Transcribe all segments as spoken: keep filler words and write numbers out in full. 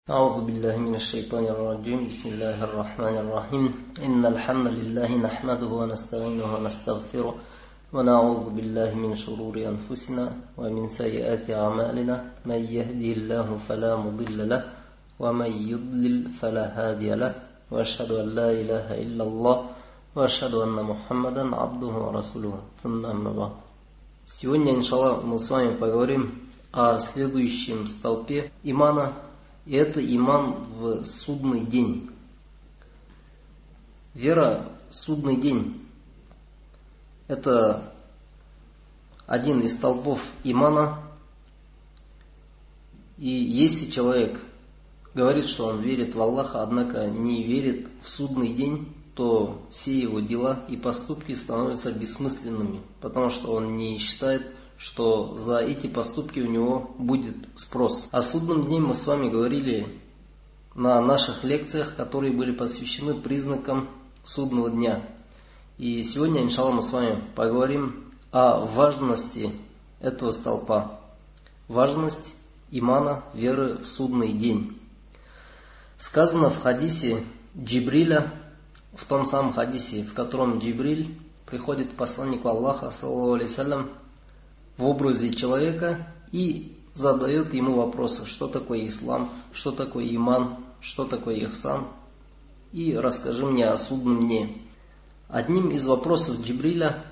أعوذ بالله من الشيطان الرجيم بسم الله الرحمن الرحيم إن الحمد لله نحمده ونستعينه ونستغفره ونعوذ بالله من شرور أنفسنا ومن سيئات أعمالنا من يهدي الله فلا مضل له ومن يضلل فلا هادي له وأشهد أن لا إله إلا الله وأشهد أن محمدا عبده ورسوله ثم أما بعد. Сегодня, иншаллах, мы с вами поговорим о следующем столпе имана, и это иман в судный день. Вера в судный день – это один из столпов имана, и если человек говорит, что он верит в Аллаха, однако не верит в судный день, то все его дела и поступки становятся бессмысленными, потому что он не считает, что за эти поступки у него будет спрос. О судном дне мы с вами говорили на наших лекциях, которые были посвящены признакам судного дня. И сегодня, иншаллах, мы с вами поговорим о важности этого столпа. Важность имана, веры в судный день. Сказано в хадисе Джибриля, в том самом хадисе, в котором Джибриль приходит к посланнику Аллаха, саллаллаху алейхи вассалям, в образе человека и задает ему вопросы, что такое ислам, что такое иман, что такое ихсан, и расскажи мне о судном дне. Одним из вопросов Джибриля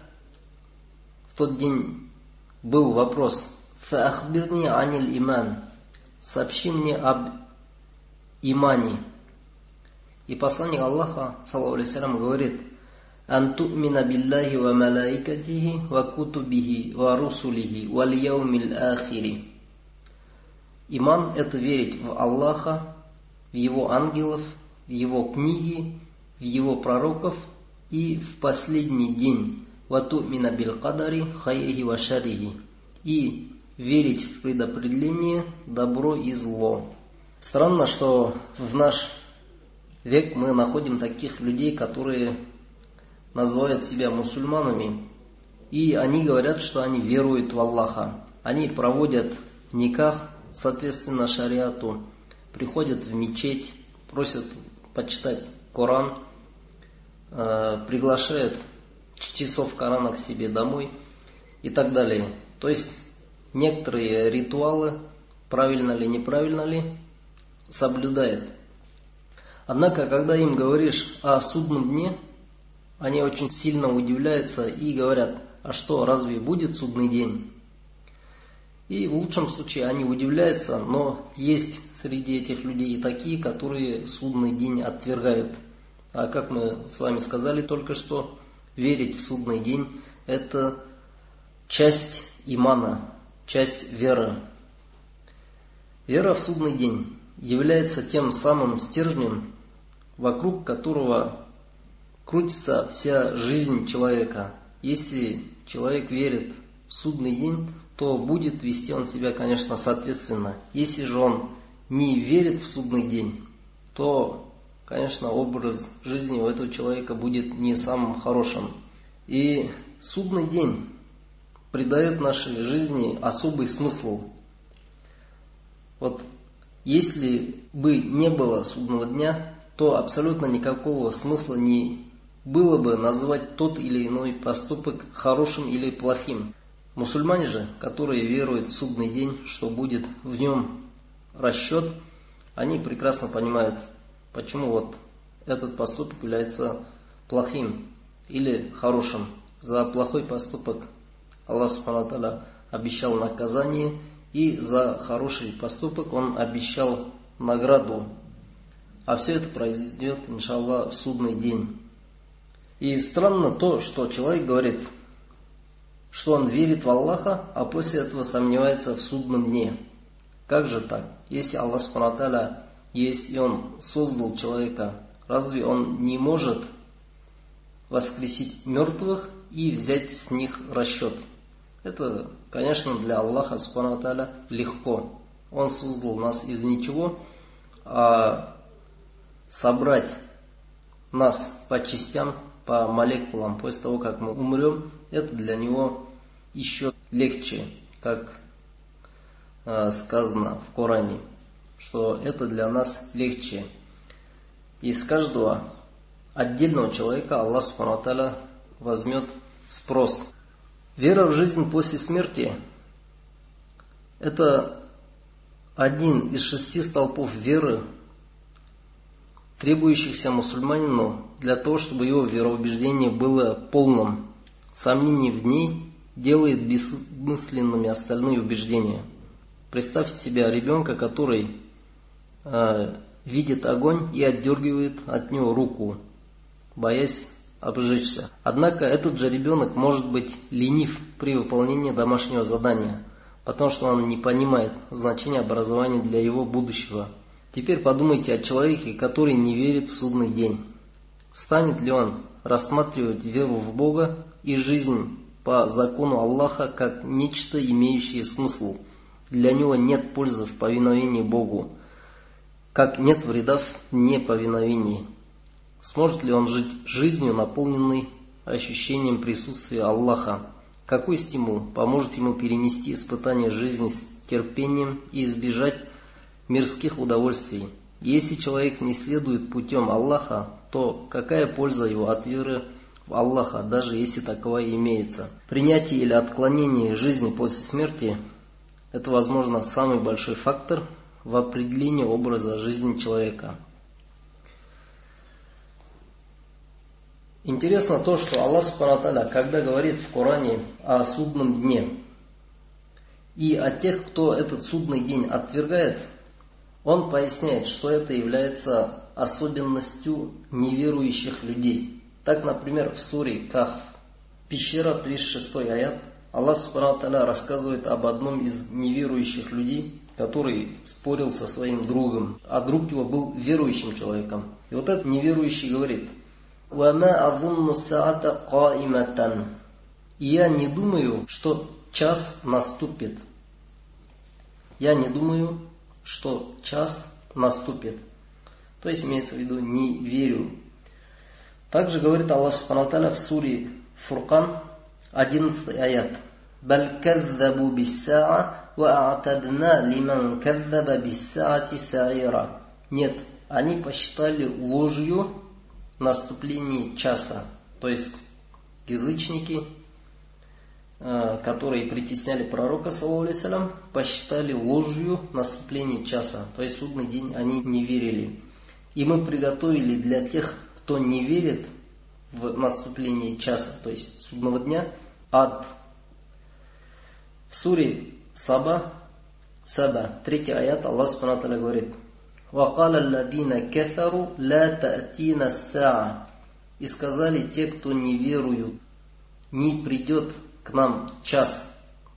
в тот день был вопрос «Фаахбирни аниль иман», сообщи мне об имане. И посланник Аллаха, саллаллаху алейхи вассалям, говорит: «Ан ту'мина биллахи ва малаикатихи ва кутубихи ва русулихи валь яумил ахири». Иман – это верить в Аллаха, в Его ангелов, в Его книги, в Его пророков и в последний день. «Ва ту'мина бил кадари хайрихи ва шаррихи». И верить в предопределение добро и зло. Странно, что в наш век мы находим таких людей, которые называют себя мусульманами, и они говорят, что они веруют в Аллаха. Они проводят никах, соответственно шариату, приходят в мечеть, просят почитать Коран, э, приглашают чтецов Корана к себе домой и так далее. То есть некоторые ритуалы, правильно ли, неправильно ли, соблюдают. Однако, когда им говоришь о судном дне, они очень сильно удивляются и говорят: а что, разве будет судный день? И в лучшем случае они удивляются, но есть среди этих людей и такие, которые судный день отвергают. А как мы с вами сказали только что, верить в судный день – это часть имана, часть веры. Вера в судный день является тем самым стержнем, вокруг которого крутится вся жизнь человека. Если человек верит в судный день, то будет вести он себя, конечно, соответственно. Если же он не верит в судный день, то, конечно, образ жизни у этого человека будет не самым хорошим. И судный день придает нашей жизни особый смысл. Вот если бы не было судного дня, то абсолютно никакого смысла не было бы назвать тот или иной поступок хорошим или плохим. Мусульмане же, которые веруют в судный день, что будет в нем расчет, они прекрасно понимают, почему вот этот поступок является плохим или хорошим. За плохой поступок Аллах субхану ва тааля обещал наказание, и за хороший поступок Он обещал награду. А все это произойдет, иншаллах, в судный день. И странно то, что человек говорит, что он верит в Аллаха, а после этого сомневается в судном дне. Как же так? Если Аллах субхану ва тааля есть и Он создал человека, разве Он не может воскресить мертвых и взять с них расчет? Это, конечно, для Аллаха субхану ва тааля легко. Он создал нас из ничего, а собрать нас по частям, по молекулам после того, как мы умрем, это для него еще легче, как э, сказано в Коране. что это для нас легче. Из каждого отдельного человека Аллах Субхану ва Тааля возьмет спрос. Вера в жизнь после смерти – это один из шести столпов веры, требующихся мусульманину для того, чтобы его вероубеждение было полным. Сомнение в ней делает бессмысленными остальные убеждения. Представьте себе ребенка, который э, видит огонь и отдергивает от него руку, боясь обжечься. Однако этот же ребенок может быть ленив при выполнении домашнего задания, потому что он не понимает значения образования для его будущего. Теперь подумайте о человеке, который не верит в судный день. Станет ли он рассматривать веру в Бога и жизнь по закону Аллаха как нечто, имеющее смысл? Для него нет пользы в повиновении Богу, как нет вреда в неповиновении. Сможет ли он жить жизнью, наполненной ощущением присутствия Аллаха? Какой стимул поможет ему перенести испытания жизни с терпением и избежать мирских удовольствий? Если человек не следует путем Аллаха, то какая польза его от веры в Аллаха, даже если таковая имеется? Принятие или отклонение жизни после смерти – это, возможно, самый большой фактор в определении образа жизни человека. Интересно то, что Аллах Субхану ва Тааля, когда говорит в Коране о судном дне и о тех, кто этот судный день отвергает, Он поясняет, что это является особенностью неверующих людей. Так, например, в суре Кахф, пещера, тридцать шестой аят, Аллах Субхану ва Тааля рассказывает об одном из неверующих людей, который спорил со своим другом, а друг его был верующим человеком. И вот этот неверующий говорит: «Вама азунну саата каиматан». И я не думаю, что час наступит. Я не думаю, что час наступит. То есть имеется в виду не верю. Также говорит Аллах Субхану ва Тааля в суре Фуркан, одиннадцатый аят: «Баль каззабу биссаа ва а'тадна лиман каззаба биссаати саира». Нет, они посчитали ложью наступление часа. То есть язычники, которые притесняли пророка, саллаллаху алейхи ва саллям, посчитали ложью наступление часа. То есть судный день они не верили. И мы приготовили для тех, кто не верит в наступление часа, то есть судного дня, ад. В суре Саба, Саба, третий аят, Аллах Субхану ва Тааля говорит: وَقَالَ الَّذِينَ كَفَرُوا لَا تَأْتِينَ السَّاعَةُ. И сказали те, кто не веруют, не придет к нам час.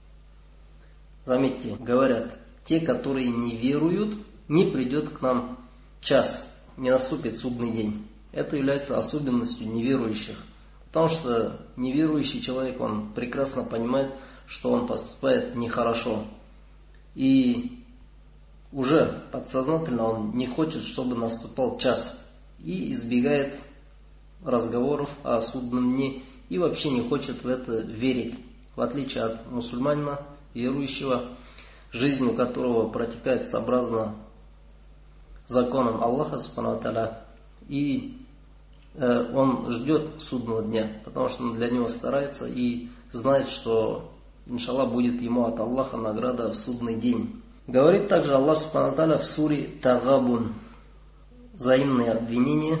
Заметьте, говорят, те, которые не веруют, не придет к нам час, не наступит судный день. Это является особенностью неверующих. Потому что неверующий человек, он прекрасно понимает, что он поступает нехорошо. И уже подсознательно он не хочет, чтобы наступал час. И избегает разговоров о судном дне. И вообще не хочет в это верить. В отличие от мусульманина, верующего, жизнь у которого протекает сообразно законам Аллаха Субхану ва Тааля. И э, он ждет судного дня, потому что он для него старается и знает, что, иншаллах, будет ему от Аллаха награда в судный день. Говорит также Аллах Субхану ва Тааля в суре Тагабун, взаимные обвинения,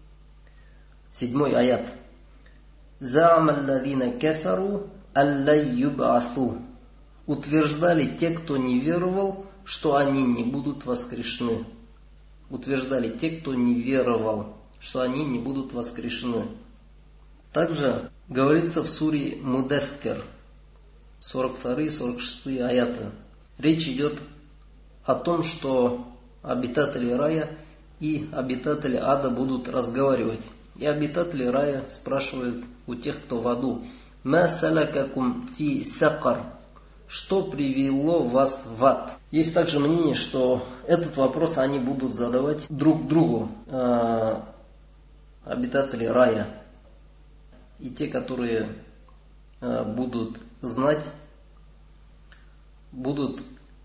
седьмой аят: «За'ама аллазина кафару аллай юб'асу». Утверждали те, кто не веровал, что они не будут воскрешены. Утверждали те, кто не веровал, что они не будут воскрешены. Также говорится в суре Мудаффир, сорок второй сорок шестой аяты. Речь идет о том, что обитатели рая и обитатели ада будут разговаривать. И обитатели рая спрашивают у тех, кто в аду: «Ма салакакум фи сакар». Что привело вас в ад? Есть также мнение, что этот вопрос они будут задавать друг другу, э, обитатели рая. И те, которые э, будут знать, будут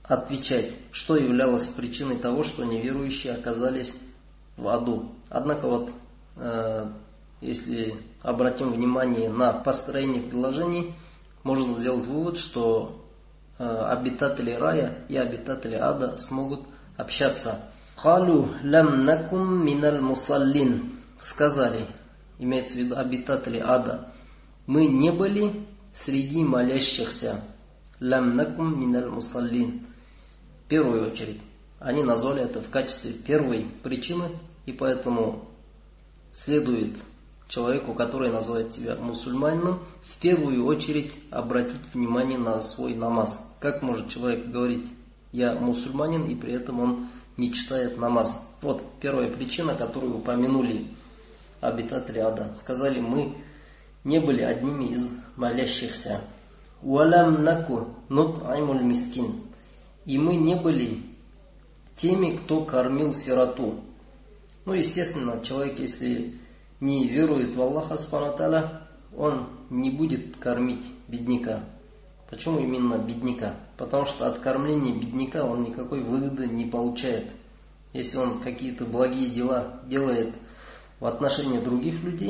отвечать, что являлось причиной того, что неверующие оказались в аду. Однако вот, э, если обратим внимание на построение предложений, можно сделать вывод, что э, обитатели рая и обитатели ада смогут общаться. «Халу лям накум миналь мусаллин». Сказали, имеется в виду обитатели ада, мы не были среди молящихся. «Лям накум миналь мусаллин». В первую очередь, они назвали это в качестве первой причины, и поэтому следует человеку, который называет себя мусульманином, в первую очередь обратить внимание на свой намаз. Как может человек говорить «я мусульманин» и при этом он не читает намаз? Вот первая причина, которую упомянули обитатели ада. Сказали, мы не были одними из молящихся. «Уалям наку нут'аймуль мискин». И мы не были теми, кто кормил сироту. Ну, естественно, человек, если не верует в Аллаха субхану ва тааля, он не будет кормить бедняка. Почему именно бедняка? Потому что от кормления бедняка он никакой выгоды не получает. Если он какие-то благие дела делает в отношении других людей,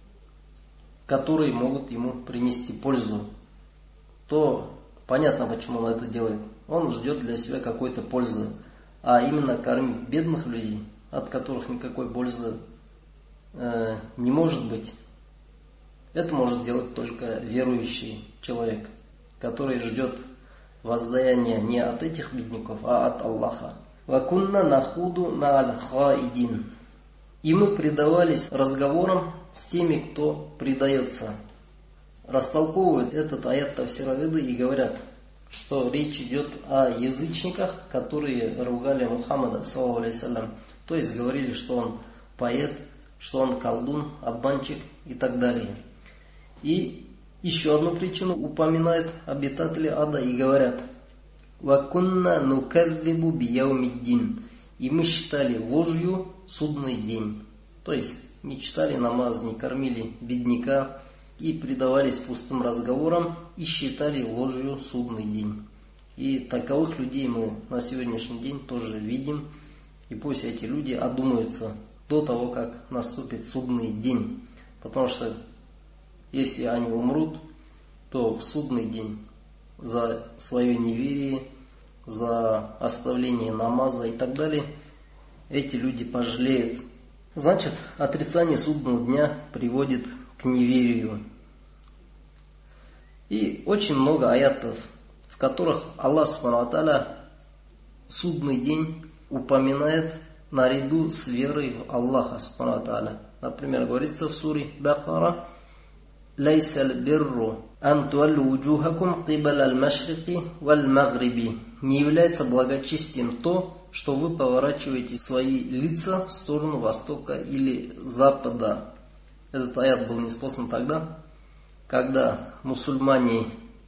которые могут ему принести пользу, то понятно, почему он это делает. Он ждет для себя какой-то пользы. А именно кормить бедных людей, от которых никакой пользы э, не может быть, это может делать только верующий человек, который ждет воздаяния не от этих бедняков, а от Аллаха. «Вакунна нахуду ма'аль хаидин». И мы предавались разговорам с теми, кто предается. Растолковывают этот аят тафсироведы и говорят, что речь идет о язычниках, которые ругали Мухаммада, саллаллаху алейхи вассалям. То есть говорили, что он поэт, что он колдун, обманщик и так далее. И еще одну причину упоминают обитатели ада и говорят: «Вакунна нукадзибу бияумиддин». И мы считали ложью судный день. То есть не читали намаз, не кормили бедняка и предавались пустым разговорам и считали ложью судный день. И таковых людей мы на сегодняшний день тоже видим. И пусть эти люди одумаются до того, как наступит судный день. Потому что если они умрут, то в судный день за свое неверие, за оставление намаза и так далее, эти люди пожалеют. Значит, отрицание судного дня приводит к неверию. И очень много аятов, в которых Аллах субхану ва тааля судный день упоминает наряду с верой в Аллаха субхану ва тааля. Например, говорится в суре Бакара: «Лайсаль бирру ан туаллу вуджухакум кибаль аль-машрики валь-магриби». Не является благочестием то, что вы поворачиваете свои лица в сторону востока или запада. Этот аят был ниспослан тогда, когда мусульмане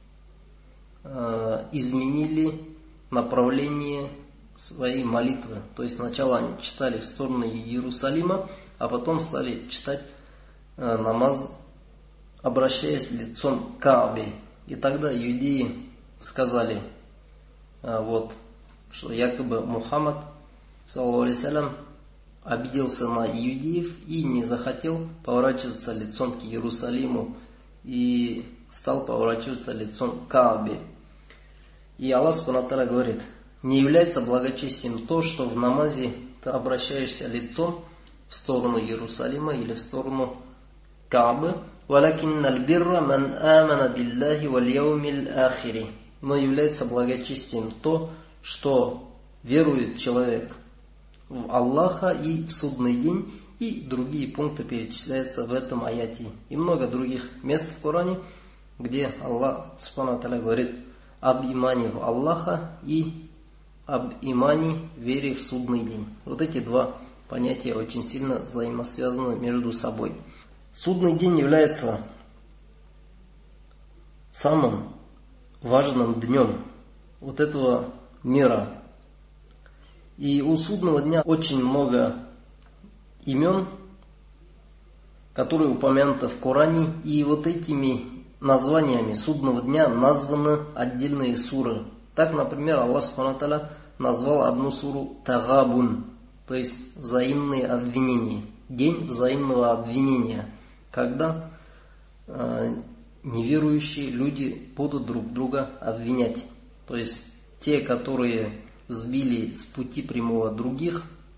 э, изменили направление своей молитвы. То есть сначала они читали в сторону Иерусалима, а потом стали читать э, намаз, обращаясь лицом к Каабе. И тогда иудеи сказали, э, вот, что якобы Мухаммад, саллаллаху алейхи вассалям, обиделся на иудеев и не захотел поворачиваться лицом к Иерусалиму и стал поворачиваться лицом к Каабе. И Аллах субхану ва тааля говорит: не является благочестием то, что в намазе ты обращаешься лицом в сторону Иерусалима или в сторону Каабы. «Валякинналь бирра ман амана билляхи валь яумил ахири». Но является благочестием то, что верует человек в Аллаха и в судный день, и другие пункты перечисляются в этом аяте. И много других мест в Коране, где Аллах субхану ва тааля говорит об имане в Аллаха и об имане в вере в судный день. Вот эти два понятия очень сильно взаимосвязаны между собой. Судный день является самым важным днем вот этого мира. И у судного дня очень много имен, которые упомянуты в Коране. И вот этими названиями судного дня названы отдельные суры. Так, например, Аллах Субхану ва Тааля назвал одну суру Тагабун, то есть взаимные обвинения. День взаимного обвинения, когда э, неверующие люди будут друг друга обвинять. То есть те, которые сбили с пути прямого других,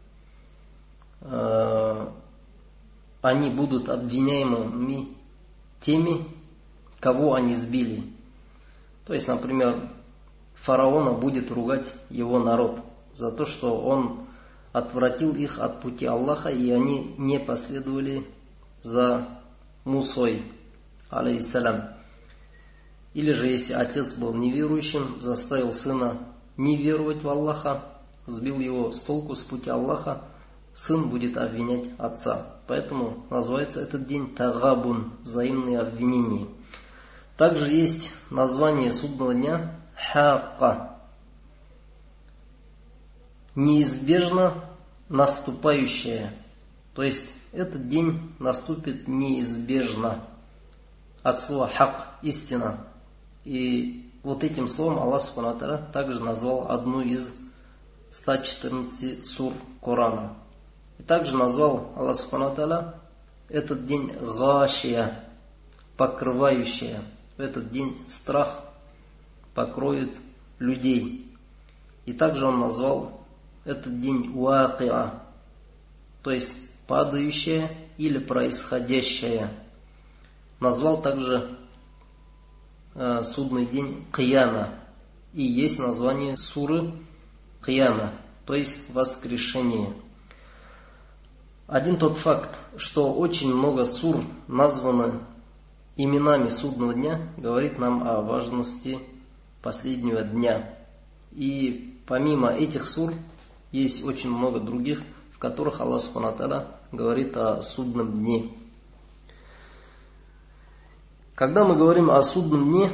э, они будут обвиняемыми теми, кого они сбили. То есть, например, фараона будет ругать его народ за то, что он отвратил их от пути Аллаха, и они не последовали за Мусой, алейхиссалям. Или же, если отец был неверующим, заставил сына не веровать в Аллаха, сбил его с толку с пути Аллаха, сын будет обвинять отца. Поэтому называется этот день Тагабун, взаимные обвинения. Также есть название судного дня Хакка, неизбежно наступающее. То есть этот день наступит неизбежно. От слова хак, истина. И вот этим словом Аллах Субхану ва Тааля также назвал одну из ста четырнадцати сур Корана. И также назвал Аллах Субхану ва Тааля этот день гашия, покрывающая. В этот день страх покроет людей. И также он назвал этот день вакиа, то есть падающее или происходящее. Назвал также э, судный день Кияма. И есть название суры Кияма, то есть воскрешение. Один тот факт, что очень много сур названы именами судного дня, говорит нам о важности последнего дня. И помимо этих сур есть очень много других, в которых Аллах Субхану ва Тааля говорит о судном дне. Когда мы говорим о судном дне,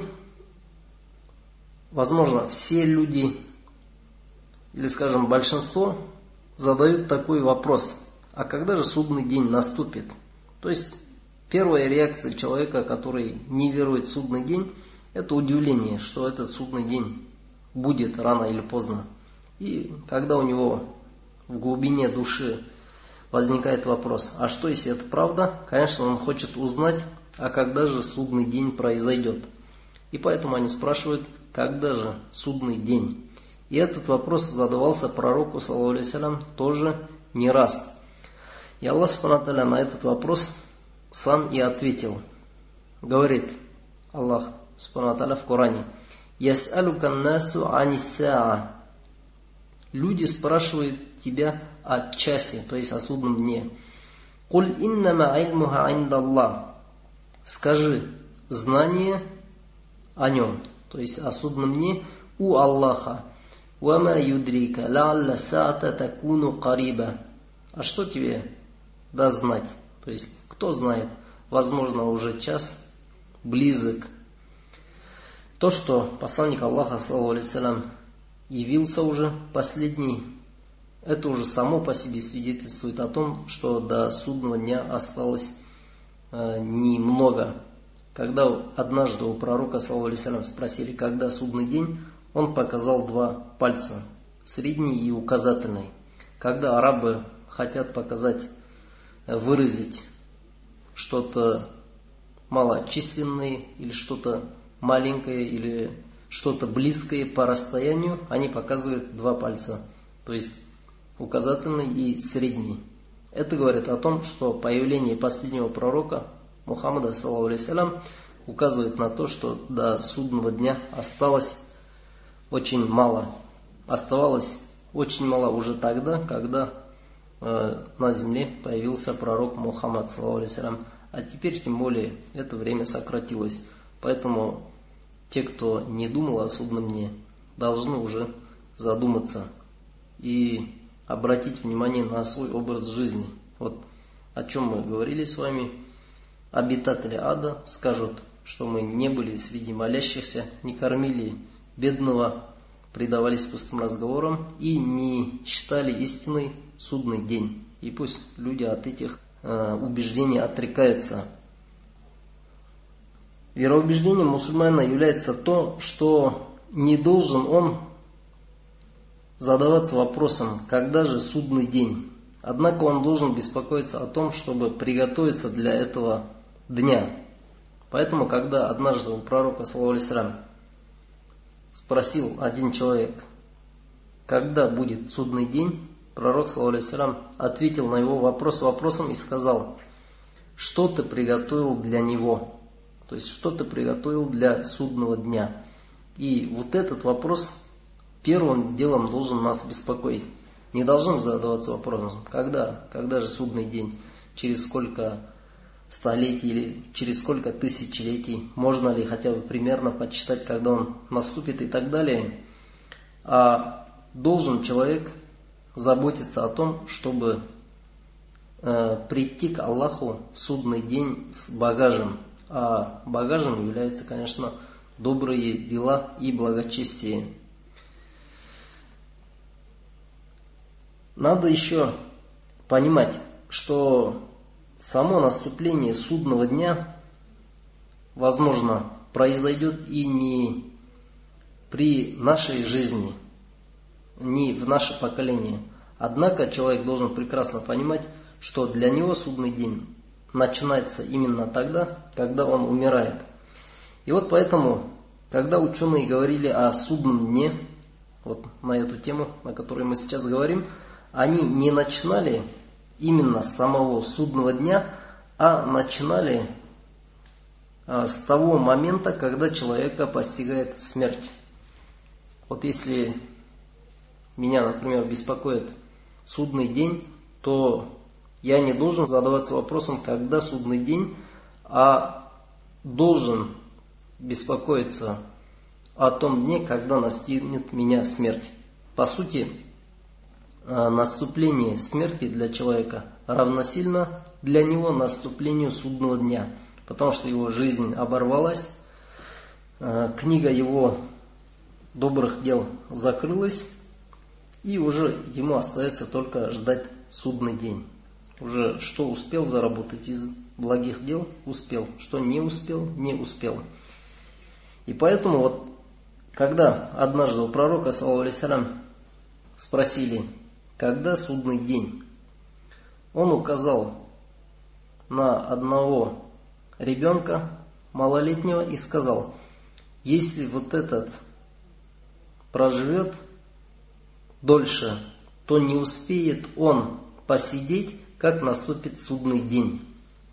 возможно, все люди, или, скажем, большинство, задают такой вопрос: а когда же судный день наступит? То есть первая реакция человека, который не верует в судный день, это удивление, что этот судный день будет рано или поздно. И когда у него в глубине души возникает вопрос: а что если это правда? Конечно, он хочет узнать, а когда же судный день произойдет. И поэтому они спрашивают, когда же судный день. И этот вопрос задавался пророку, саллаллаху алейхи ва саллям, тоже не раз. И Аллах Субхану ва Тааля на этот вопрос сам и ответил. Говорит Аллах Субхану ва Тааля в Коране: «Яс'алука ан-насу ани-саа». Люди спрашивают тебя о часе, то есть о судном дне. «Куль иннама ильмуха индаллах». Скажи, знание о нем, то есть о судном дне, у Аллаха. «Вама юдрика ла'алла са'ата такуну кариба». А что тебе даст знать? То есть, кто знает, возможно, уже час близок. То, что посланник Аллаха, саллаллаху алейхи ва саллям, явился уже последний, это уже само по себе свидетельствует о том, что до судного дня осталось э, немного. Когда однажды у пророка, саллаллаху алейхи ва саллям, спросили, когда судный день, он показал два пальца, средний и указательный. Когда арабы хотят показать, выразить что-то малочисленное или что-то маленькое или что-то близкое по расстоянию, они показывают два пальца, то есть указательный и средний. Это говорит о том, что появление последнего пророка Мухаммада, саллаллаху алейхи ва саллям, указывает на то, что до судного дня осталось очень мало. Оставалось очень мало уже тогда, когда э, на земле появился пророк Мухаммад, саллаллаху алейхи ва саллям. А теперь, тем более, это время сократилось. Поэтому те, кто не думал о судном дне, должны уже задуматься и обратить внимание на свой образ жизни. Вот о чем мы говорили с вами. Обитатели ада скажут, что мы не были среди молящихся, не кормили бедного, предавались пустым разговорам и не считали истиной судный день. И пусть люди от этих э, убеждений отрекаются. Вероубеждением мусульманина является то, что не должен он задаваться вопросом, когда же судный день. Однако он должен беспокоиться о том, чтобы приготовиться для этого дня. Поэтому, когда однажды у пророка, саллаллаху алейхи ва саллям, спросил один человек, когда будет судный день, пророк, саллаллаху алейхи ва саллям, ответил на его вопрос вопросом и сказал: что ты приготовил для него? То есть, что ты приготовил для судного дня? И вот этот вопрос первым делом должен нас беспокоить. Не должен задаваться вопросом, когда, когда же судный день, через сколько столетий или через сколько тысячелетий, можно ли хотя бы примерно подсчитать, когда он наступит и так далее. А должен человек заботиться о том, чтобы э, прийти к Аллаху в судный день с багажем. А багажем являются, конечно, добрые дела и благочестие. Надо еще понимать, что само наступление судного дня, возможно, произойдет и не при нашей жизни, не в наше поколение. Однако человек должен прекрасно понимать, что для него судный день начинается именно тогда, когда он умирает. И вот поэтому, когда ученые говорили о судном дне, вот на эту тему, на которой мы сейчас говорим, они не начинали именно с самого судного дня, а начинали а, с того момента, когда человека постигает смерть. Вот если меня, например, беспокоит судный день, то я не должен задаваться вопросом, когда судный день, а должен беспокоиться о том дне, когда настигнет меня смерть. По сути, наступление смерти для человека равносильно для него наступлению судного дня, потому что его жизнь оборвалась, книга его добрых дел закрылась, и уже ему остается только ждать судный день. Уже что успел заработать из благих дел, успел, что не успел, не успел. И поэтому вот, когда однажды у пророка, саллаллаху алейхи ва саллям, спросили, когда судный день, он указал на одного ребенка малолетнего и сказал: если вот этот проживет дольше, то не успеет он посидеть, как наступит судный день.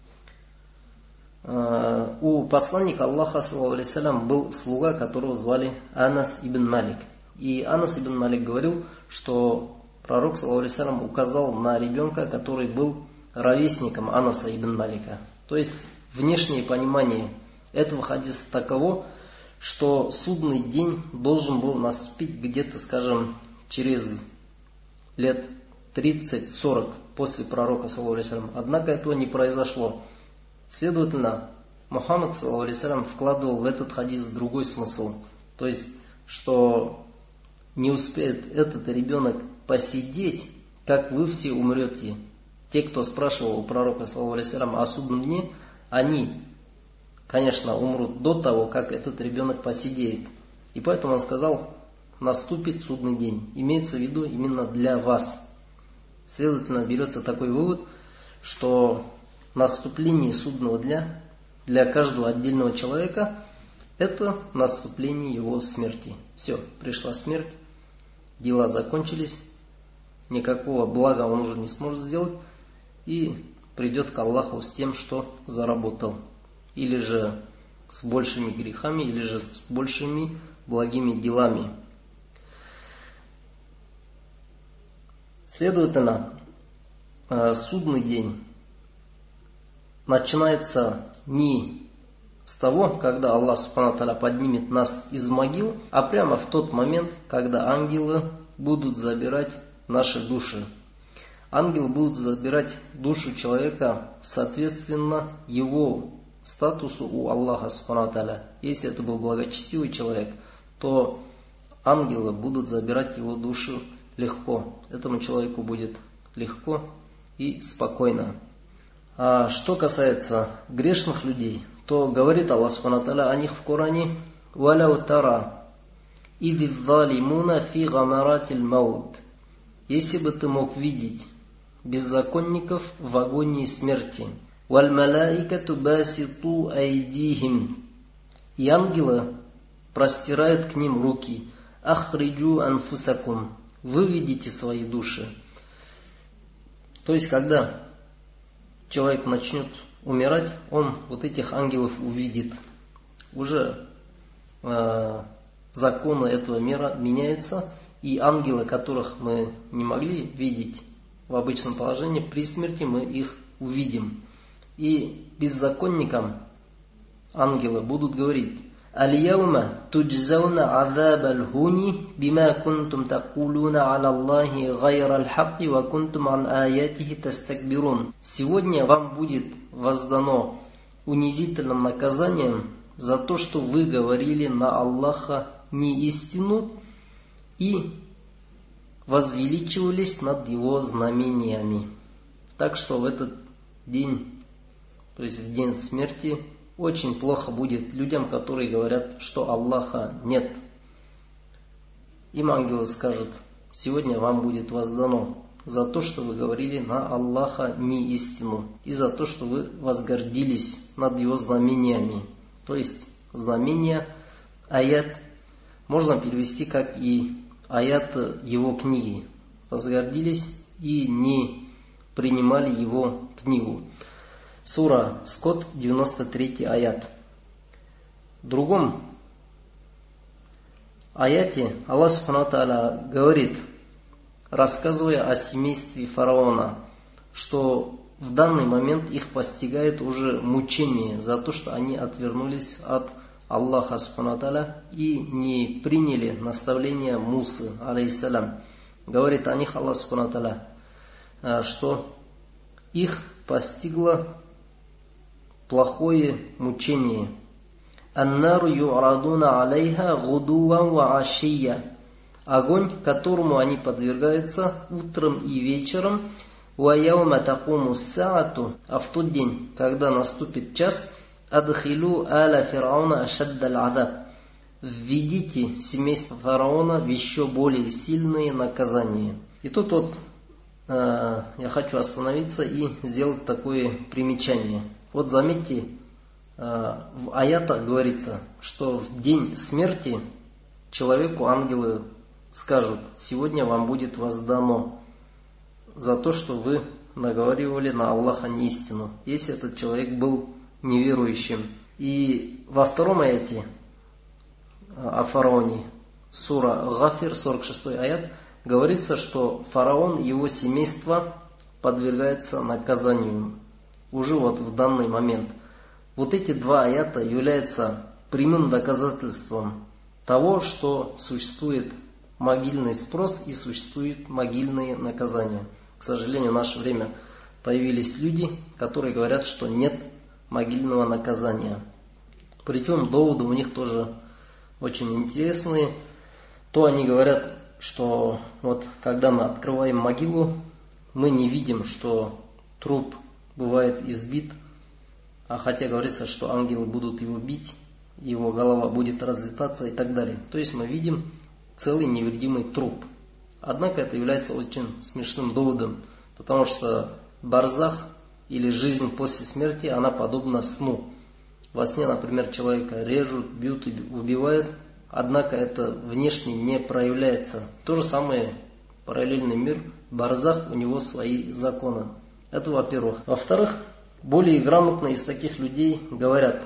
У посланника Аллаха, саллаллаху алейхи ва саллям, был слуга, которого звали Анас ибн Малик. И Анас ибн Малик говорил, что пророк, саллаллаху алейхи ва саллям, указал на ребенка, который был ровесником Анаса ибн Малика. То есть внешнее понимание этого хадиса таково, что судный день должен был наступить где-то, скажем, через лет тридцать-сорок после пророка, саллаллаху алейхи ва саллям. Однако этого не произошло. Следовательно, Мухаммад, саллаллаху алейхи ва саллям, вкладывал в этот хадис другой смысл. То есть, что не успеет этот ребенок посидеть, как вы все умрете. Те, кто спрашивал у пророка, саллаллаху алейхи ва саллям, о судном дне, они, конечно, умрут до того, как этот ребенок посидеет. И поэтому он сказал: наступит судный день. Имеется в виду именно для вас. Следовательно, берется такой вывод, что наступление судного дня для каждого отдельного человека — это наступление его смерти. Все, пришла смерть, дела закончились, никакого блага он уже не сможет сделать и придет к Аллаху с тем, что заработал. Или же с большими грехами, или же с большими благими делами. Следовательно, судный день начинается не с того, когда Аллах Субхану ва Тааля поднимет нас из могил, а прямо в тот момент, когда ангелы будут забирать наши души. Ангелы будут забирать душу человека соответственно его статусу у Аллаха Субхану ва Тааля. Если это был благочестивый человек, то ангелы будут забирать его душу легко. Этому человеку будет легко и спокойно. А что касается грешных людей, то говорит Аллах Субхану ва Тааля о них в Коране: «Валяу тара «Иди залимуна фи гамаратиль маут». Если бы ты мог видеть беззаконников в агонии смерти. «Валь малаикату баситу айдихим». И ангелы простирают к ним руки. «Ахриджу анфусакум». Выведите свои души. То есть, когда человек начнет умирать, он вот этих ангелов увидит. Уже э, законы этого мира меняются, и ангелы, которых мы не могли видеть в обычном положении, при смерти мы их увидим. И беззаконникам ангелы будут говорить: «Аль-яума туджзауна азаб аль-хуни бима кунтум такулуна аля Аллахи гайра аль-хакки ва кунтум ан аятихи тастакбирун». Сегодня вам будет воздано унизительным наказанием за то, что вы говорили на Аллаха не истину и возвеличивались над его знамениями. Так что в этот день, то есть в день смерти, очень плохо будет людям, которые говорят, что Аллаха нет. Им ангелы скажут: сегодня вам будет воздано за то, что вы говорили на Аллаха не истину, и за то, что вы возгордились над его знамениями. То есть знамения, аят, можно перевести как и аят его книги. Возгордились и не принимали его книгу. Сура Скот, девяносто третий аят. В другом аяте Аллах Субхану ва Тааля говорит, рассказывая о семействе фараона, что в данный момент их постигает уже мучение за то, что они отвернулись от Аллаха Субхану ва Тааля и не приняли наставления Мусы, алейхиссалям. Говорит о них Аллах Субхану ва Тааля, что их постигло плохое мучение. «Аннару ю'радуна алейха гудуан ва ашия». Огонь, которому они подвергаются утром и вечером. «Ва яума такуму саату». А в тот день, когда наступит час, «Адхилу аля фирауна ашаддаль азаб». Введите семейство фараона в еще более сильные наказания. И тут вот э, я хочу остановиться и сделать такое примечание. Вот заметьте, в аятах говорится, что в день смерти человеку ангелы скажут: сегодня вам будет воздано за то, что вы наговаривали на Аллаха неистину, если этот человек был неверующим. И во втором аяте о фараоне, сура Гафир, сорок шестой аят, говорится, что фараон и его семейство подвергается наказанию уже вот в данный момент. Вот эти два аята являются прямым доказательством того, что существует могильный спрос и существуют могильные наказания. К сожалению, в наше время появились люди, которые говорят, что нет могильного наказания. Причем доводы у них тоже очень интересные. То они говорят, что вот когда мы открываем могилу, мы не видим, что труп бывает избит, а хотя говорится, что ангелы будут его бить, его голова будет разлетаться и так далее. То есть мы видим целый невредимый труп. Однако это является очень смешным доводом, потому что барзах или жизнь после смерти, она подобна сну. Во сне, например, человека режут, бьют и убивают, однако это внешне не проявляется. То же самое параллельный мир, барзах, у него свои законы. Это во-первых. Во-вторых, более грамотные из таких людей говорят,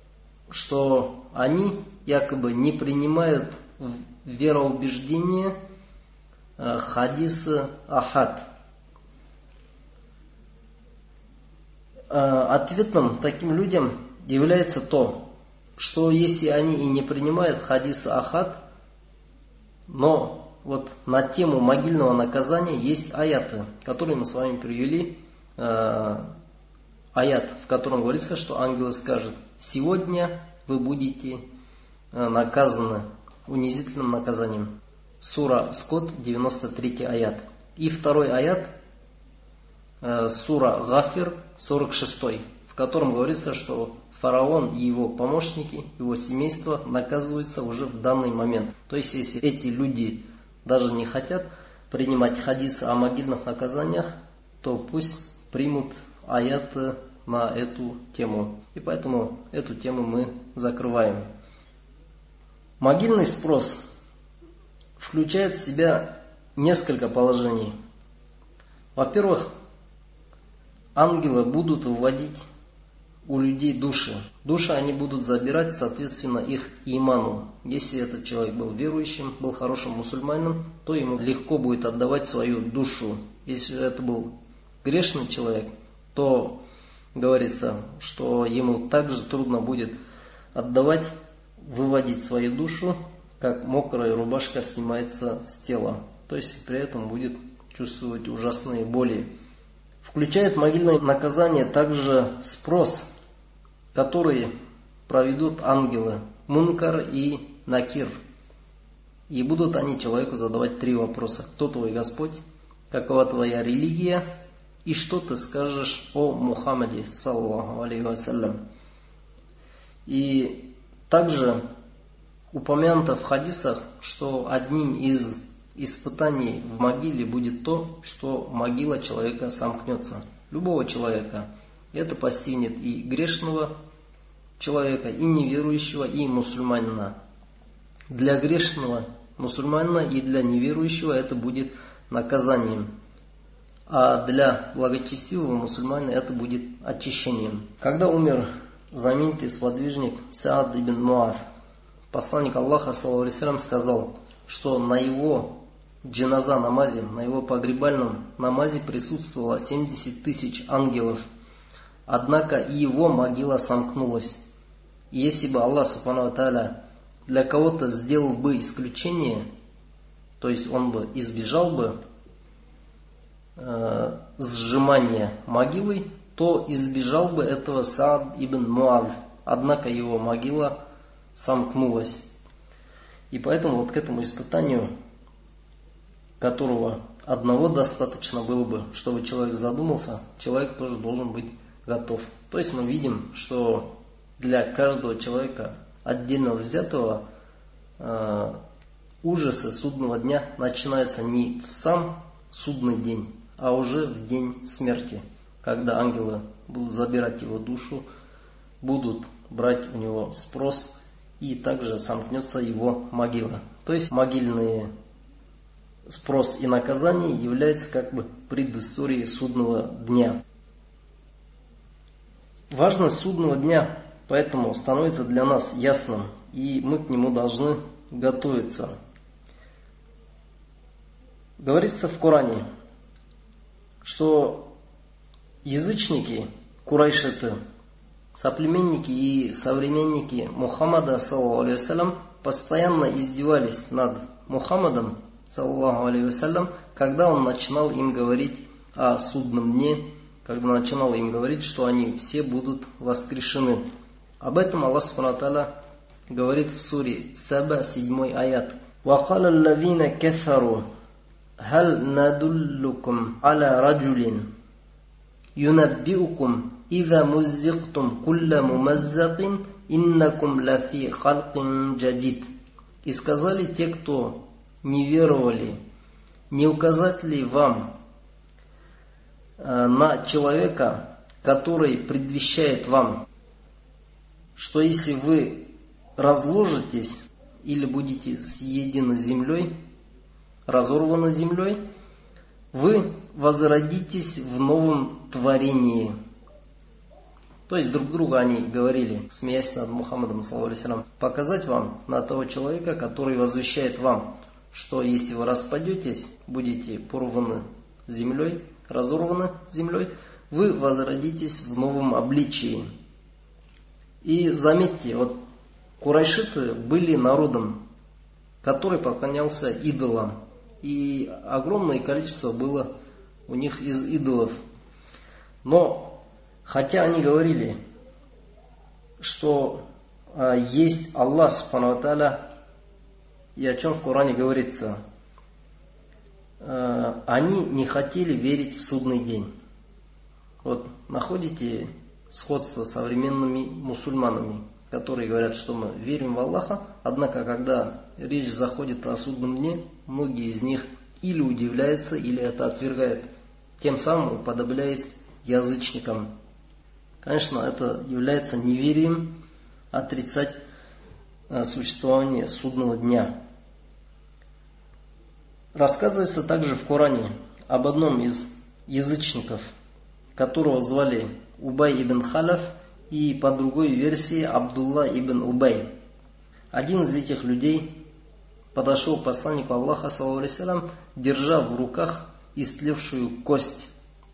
что они якобы не принимают в вероубеждение хадиса ахад. Ответом таким людям является то, что если они и не принимают хадиса ахад, но вот на тему могильного наказания есть аяты, которые мы с вами привели. Аят, в котором говорится, что ангелы скажут: сегодня вы будете наказаны унизительным наказанием. Сура Скот, девяносто третий аят. И второй аят, сура Гафир, сорок шестой. в котором говорится, что фараон и его помощники, его семейство наказываются уже в данный момент. То есть, если эти люди даже не хотят принимать хадисы о могильных наказаниях, то пусть примут аяты на эту тему. И поэтому эту тему мы закрываем. Могильный спрос включает в себя несколько положений. Во-первых, ангелы будут выводить у людей души. Души они будут забирать, соответственно, их иману. Если этот человек был верующим, был хорошим мусульманином, то ему легко будет отдавать свою душу. Если же это был грешный человек, то говорится, что ему также трудно будет отдавать, выводить свою душу, как мокрая рубашка снимается с тела. То есть при этом будет чувствовать ужасные боли. Включает могильное наказание также спрос, который проведут ангелы Мункар и Накир. И будут они человеку задавать три вопроса. Кто твой Господь? Какова твоя религия? И что ты скажешь о Мухаммаде, саллаллаху алейхи вассалям? И также упомянуто в хадисах, что одним из испытаний в могиле будет то, что могила человека сомкнется. Любого человека. Это постигнет и грешного человека, и неверующего, и мусульманина. Для грешного мусульманина и для неверующего это будет наказанием. А для благочестивого мусульманина это будет очищением. Когда умер знаменитый сподвижник Саад ибн Муаз, посланник Аллаха, саллаллаху алейхи ва саллям, сказал, что на его джиназа намазе, на его погребальном намазе присутствовало семьдесят тысяч ангелов. Однако и его могила сомкнулась. И если бы Аллах субхану ва тааля для кого-то сделал бы исключение, то есть он бы избежал бы э, сжимания могилы, то избежал бы этого Саад ибн Муаз. Однако его могила сомкнулась. И поэтому вот к этому испытанию, которого одного достаточно было бы, чтобы человек задумался, человек тоже должен быть готов. То есть мы видим, что для каждого человека отдельно взятого э, ужасы судного дня начинаются не в сам судный день, а уже в день смерти, когда ангелы будут забирать его душу, будут брать у него спрос, и также сомкнется его могила. То есть могильный спрос и наказание является как бы предысторией судного дня. Важность судного дня поэтому становится для нас ясным, и мы к нему должны готовиться. Говорится в Коране, что язычники, курайшиты, соплеменники и современники Мухаммада, саллаллаху алейхи ва саллям, постоянно издевались над Мухаммадом, саллаллаху алейхи ва саллям, когда он начинал им говорить о судном дне, когда начинал им говорить, что они все будут воскрешены. Об этом Аллах субхану ва тааля говорит в суре Саба, седьмой аят. وَقَالَ الَّذِينَ كَفَرُوا هَلْ نَدُلُّكُمْ عَلَى رَجُلٍ يُنَبِّئُكُمْ إِذَا مُزِّقْتُمْ كُلَّ مُمَزَّقٍ إِنَّكُمْ لَفِي خَلْقٍ جَدِيدٍ. И сказали те, кто не веровали, не указать ли вам э, на человека, который предвещает вам, что если вы разложитесь или будете съедены землей, разорваны землей, вы возродитесь в новом творении. То есть друг другу они говорили, смеясь над Мухаммадом, саллаллаху алейхи ва саллям, показать вам на того человека, который возвещает вам, что если вы распадетесь, будете порваны землей, разорваны землей, вы возродитесь в новом обличии. И заметьте, вот курайшиты были народом, который поклонялся идолам. И огромное количество было у них из идолов. Но, хотя они говорили, что а, есть Аллах субхану ва тааля, и о чем в Коране говорится, а, они не хотели верить в судный день. Вот находите сходство с современными мусульманами, которые говорят, что мы верим в Аллаха, однако когда речь заходит о судном дне, многие из них или удивляются, или это отвергают, тем самым уподобляясь язычникам. Конечно, это является неверием отрицать существование судного дня. Рассказывается также в Коране об одном из язычников, которого звали Убай ибн Халяф, и по другой версии Абдулла ибн Убай. Один из этих людей подошел к посланнику Аллаха, саллаллаху алейхи ва саллям, держа в руках истлевшую кость.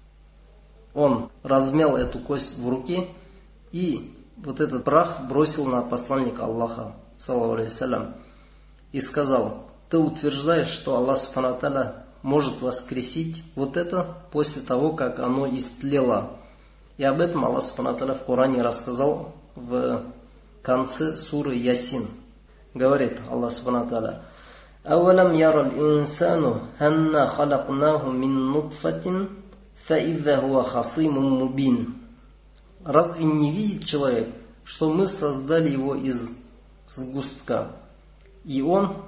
Он размял эту кость в руке и вот этот прах бросил на посланника Аллаха, саллаллаху алейхи ва саллям, и сказал: ты утверждаешь, что Аллах субхану ва тааля может воскресить вот это после того, как оно истлело. И об этом Аллах субхану ва тааля в Коране рассказал в конце суры Ясин. Говорит Аллах субхану ва тааля: «Авалам ярал инсану анна халакнаху мин нутфатин фаидза хуа хасимун мубин». Разве не видит человек, что мы создали его из сгустка, и он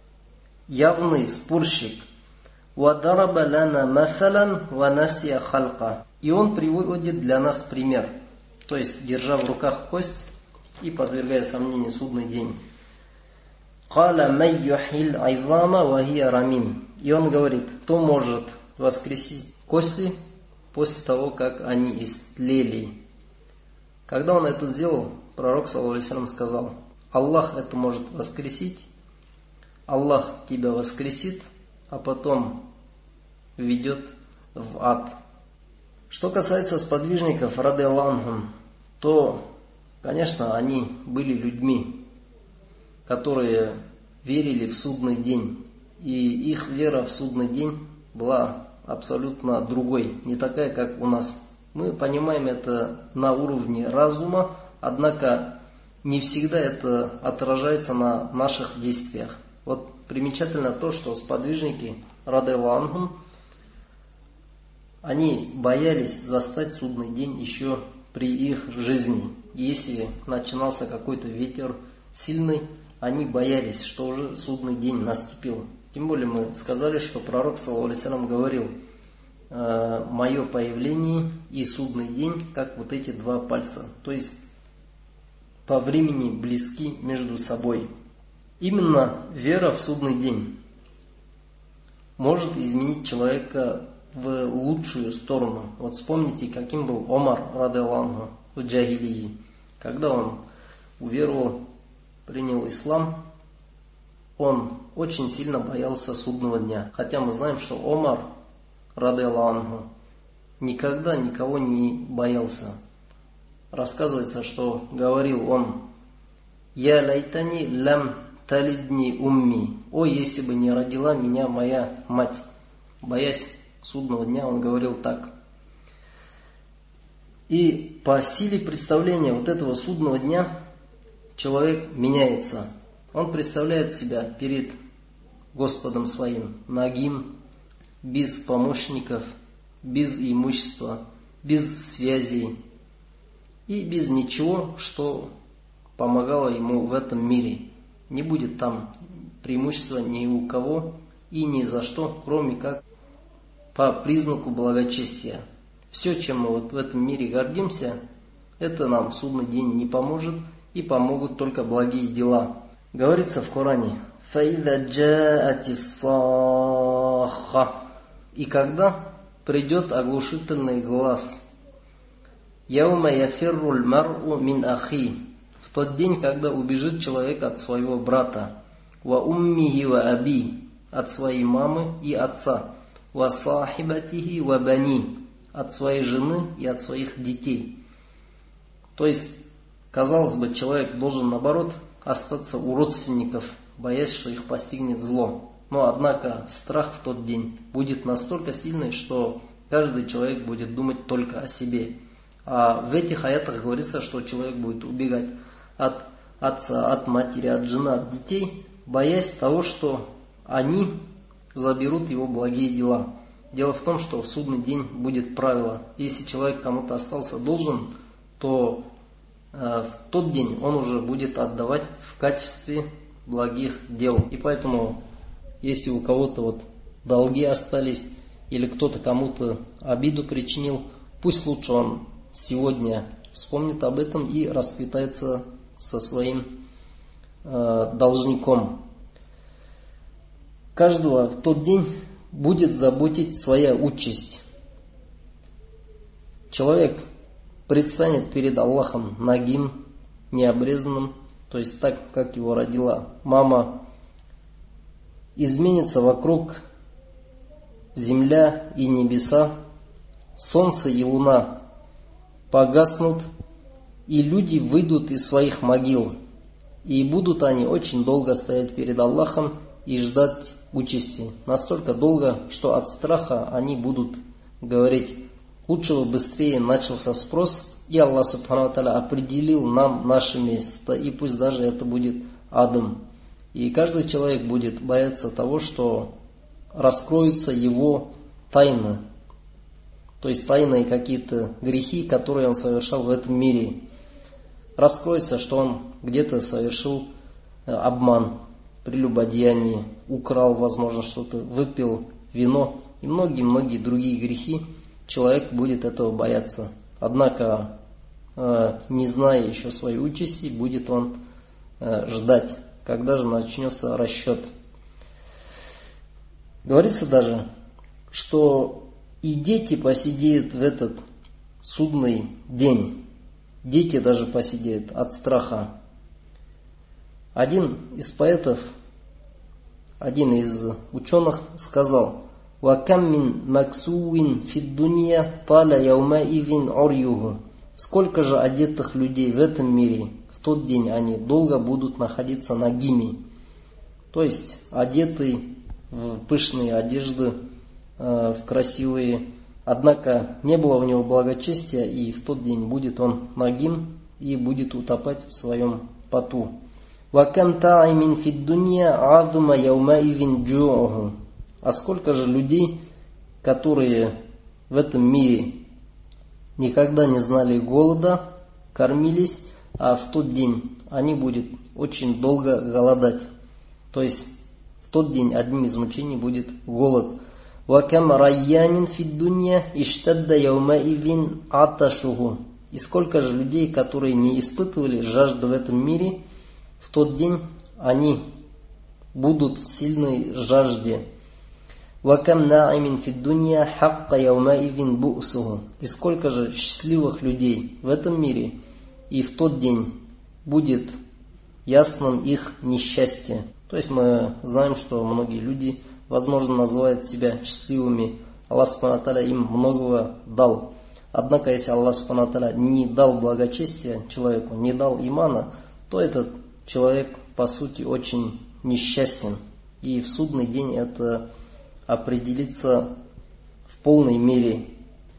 явный спорщик. «Вадараба лана мафалан ва насия халка». И он приводит для нас пример, то есть держа в руках кость и подвергая сомнению судный день. «Кала май юхил айзама ва хия рамим». И он говорит: кто может воскресить кости после того, как они истлели? Когда он это сделал, пророк, саллаллаху алейхи ва саллям, сказал: Аллах это может воскресить, Аллах тебя воскресит, а потом введет в ад. Что касается сподвижников, радиаллаху анхум, то, конечно, они были людьми, которые верили в судный день. И их вера в судный день была абсолютно другой, не такая, как у нас. Мы понимаем это на уровне разума, однако не всегда это отражается на наших действиях. Вот примечательно то, что сподвижники, радиаллаху анхум, они боялись застать судный день еще при их жизни. И если начинался какой-то ветер сильный, они боялись, что уже судный день наступил. Тем более мы сказали, что пророк, саллаллаху алейхи ва саллям, говорил: мое появление и судный день, как вот эти два пальца. То есть по времени близки между собой. Именно вера в судный день может изменить человека в лучшую сторону. Вот вспомните, каким был Омар, радиаллаху анху, в джахилии. Когда он уверовал, принял ислам, он очень сильно боялся судного дня. Хотя мы знаем, что Омар, радиаллаху анху, никогда никого не боялся. Рассказывается, что говорил он: «Я лайтани лям талидни умми». О, если бы не родила меня моя мать. Боясь судного дня, он говорил так. И по силе представления вот этого судного дня человек меняется. Он представляет себя перед Господом своим нагим, без помощников, без имущества, без связей и без ничего, что помогало ему в этом мире. Не будет там преимущества ни у кого и ни за что, кроме как по признаку благочестия. Все, чем мы вот в этом мире гордимся, это нам в судный день не поможет, и помогут только благие дела. Говорится в Коране: «Фаида джаатис сахха». И когда придет оглушительный глаз, «Яума яфирруль мар'у мин ахи». В тот день, когда убежит человек от своего брата, «Ва уммихи ва аби», от своей мамы и отца, «Ва сахибатихи ва бани», от своей жены и от своих детей. То есть, казалось бы, человек должен, наоборот, остаться у родственников, боясь, что их постигнет зло. Но, однако, страх в тот день будет настолько сильный, что каждый человек будет думать только о себе. А в этих аятах говорится, что человек будет убегать от отца, от матери, от жены, от детей, боясь того, что они заберут его благие дела. Дело в том, что в судный день будет правило: если человек кому-то остался должен, то э, в тот день он уже будет отдавать в качестве благих дел. И поэтому, если у кого-то вот долги остались, или кто-то кому-то обиду причинил, пусть лучше он сегодня вспомнит об этом и расквитается со своим э, должником. Каждого в тот день будет заботить своя участь. Человек предстанет перед Аллахом нагим, необрезанным, то есть так, как его родила мама. Изменится вокруг земля и небеса, солнце и луна погаснут, и люди выйдут из своих могил, и будут они очень долго стоять перед Аллахом и ждать участи. Настолько долго, что от страха они будут говорить: лучше бы быстрее начался спрос, и Аллах Субхану ва Тааля определил нам наше место, и пусть даже это будет адом. И каждый человек будет бояться того, что раскроются его тайны, то есть тайные какие-то грехи, которые он совершал в этом мире. Раскроется, что он где-то совершил обман, прелюбодеяние, украл, возможно, что-то, выпил вино и многие-многие другие грехи. Человек будет этого бояться. Однако, не зная еще своей участи, будет он ждать, когда же начнется расчет. Говорится даже, что и дети посидеют в этот судный день. Дети даже посидеют от страха. Один из поэтов, один из ученых сказал: «Вакам мин максуин фид дунья таля яумаивин орюху». Сколько же одетых людей в этом мире, в тот день они долго будут находиться нагими, то есть одеты в пышные одежды, в красивые, однако не было у него благочестия, и в тот день будет он нагим и будет утопать в своем поту. «Вакам та'имин фид дунья азума яумаивин джу'уху». А сколько же людей, которые в этом мире никогда не знали голода, кормились, а в тот день они будут очень долго голодать. То есть в тот день одним из мучений будет голод. «Вакам райянин фид дунья иштадда яумаивин аташуху». И сколько же людей, которые не испытывали жажду в этом мире, в тот день они будут в сильной жажде. «Вакам на'имин фид дунья хакка яумаивин бу'суху». И сколько же счастливых людей в этом мире, и в тот день будет ясным их несчастье. То есть мы знаем, что многие люди, возможно, называют себя счастливыми. Аллах Субхану ва Тааля им многого дал. Однако, если Аллах Субхану ва Тааля не дал благочестия человеку, не дал имана, то этот человек, по сути, очень несчастен. И в судный день это определится в полной мере.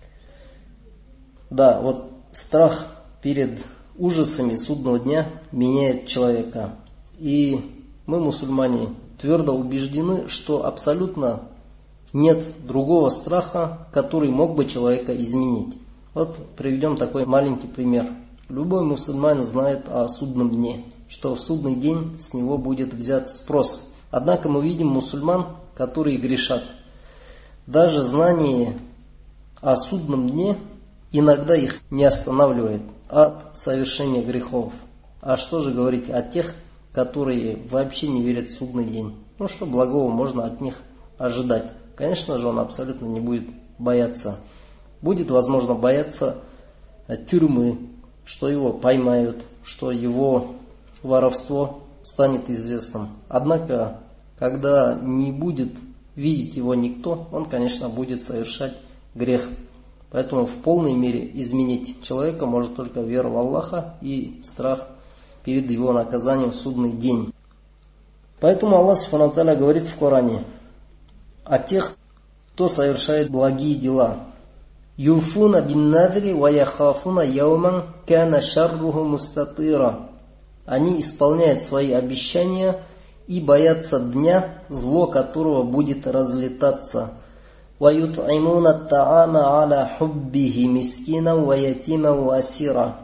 Да, вот страх перед ужасами судного дня меняет человека. И мы, мусульмане, твердо убеждены, что абсолютно нет другого страха, который мог бы человека изменить. Вот приведем такой маленький пример. Любой мусульманин знает о судном дне, что в судный день с него будет взят спрос. Однако мы видим мусульман, которые грешат. Даже знание о судном дне иногда их не останавливает от совершения грехов. А что же говорить о тех, которые вообще не верят в судный день? Ну что благого можно от них ожидать? Конечно же, он абсолютно не будет бояться. Будет, возможно, бояться тюрьмы, что его поймают, что его воровство станет известным. Однако, когда не будет видеть его никто, он, конечно, будет совершать грех. Поэтому в полной мере изменить человека может только вера в Аллаха и страх перед его наказанием в судный день. Поэтому Аллах Субхану ва Тааля говорит в Коране о тех, кто совершает благие дела. «Юфуна бин надри ва яхафуна яуман кана шарруху мустатира». Они исполняют свои обещания и боятся дня, зло которого будет разлетаться. وَيُطْعِمُونَ الطَّعَامَ عَلَى حُبِّهِ مِسْكِينًا وَيَتِيمًا وَأَسِيرًا.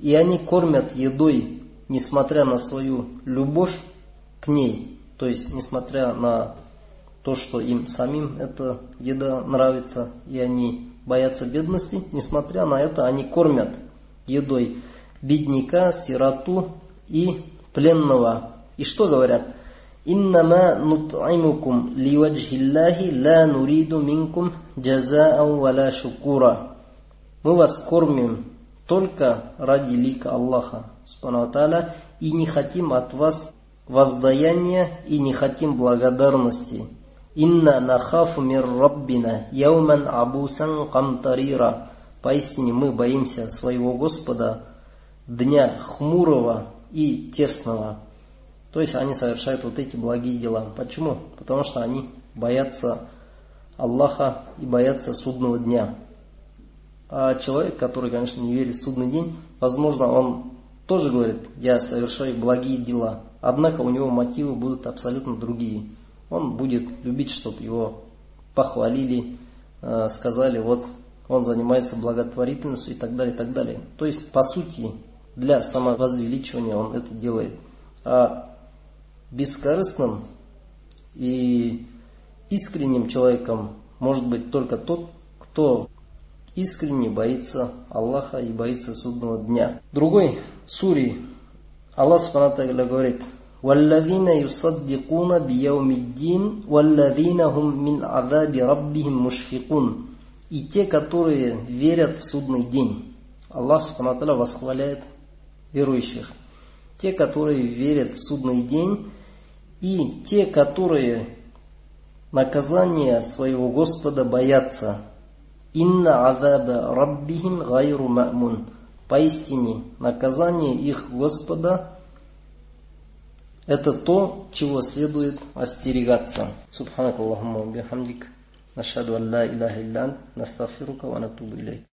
И они кормят едой, несмотря на свою любовь к ней. То есть, несмотря на то, что им самим эта еда нравится, и они боятся бедности, несмотря на это, они кормят едой бедняка, сироту и пленного. И что говорят? «Иннама нут'имукум ливаджхиллахи ла нуриду минкум джаза'ан валя шукура». Мы вас кормим только ради лика Аллаха, субхану ва тааля, и не хотим от вас воздаяния и не хотим благодарности. «Инна нахафу мир раббина яуман абусан камтарира». Поистине мы боимся своего Господа дня хмурого и тесного. То есть они совершают вот эти благие дела. Почему? Потому что они боятся Аллаха и боятся судного дня. А человек, который, конечно, не верит в судный день, возможно, он тоже говорит: я совершаю благие дела. Однако у него мотивы будут абсолютно другие. Он будет любить, чтобы его похвалили, сказали, вот он занимается благотворительностью и так далее, и так далее. То есть, по сути, для самовозвеличивания он это делает. А бескорыстным и искренним человеком может быть только тот, кто искренне боится Аллаха и боится судного дня. В другой суре Аллах субхану ва тааля говорит: «Валлазина юсаддикуна бияумиддин, валлазина хум мин азаби раббихим мушфикун». И те, которые верят в судный день. Аллах субхану ва тааля восхваляет верующих. Те, которые верят в судный день, и те, которые наказания своего Господа боятся. «Инна азаба раббихим гайру ма'мун». Поистине, наказание их Господа – это то, чего следует остерегаться. Субханакаллахумма ва бихамдик, нашхаду ан ла илляха илля ант, настагфирука ва натубу илейк.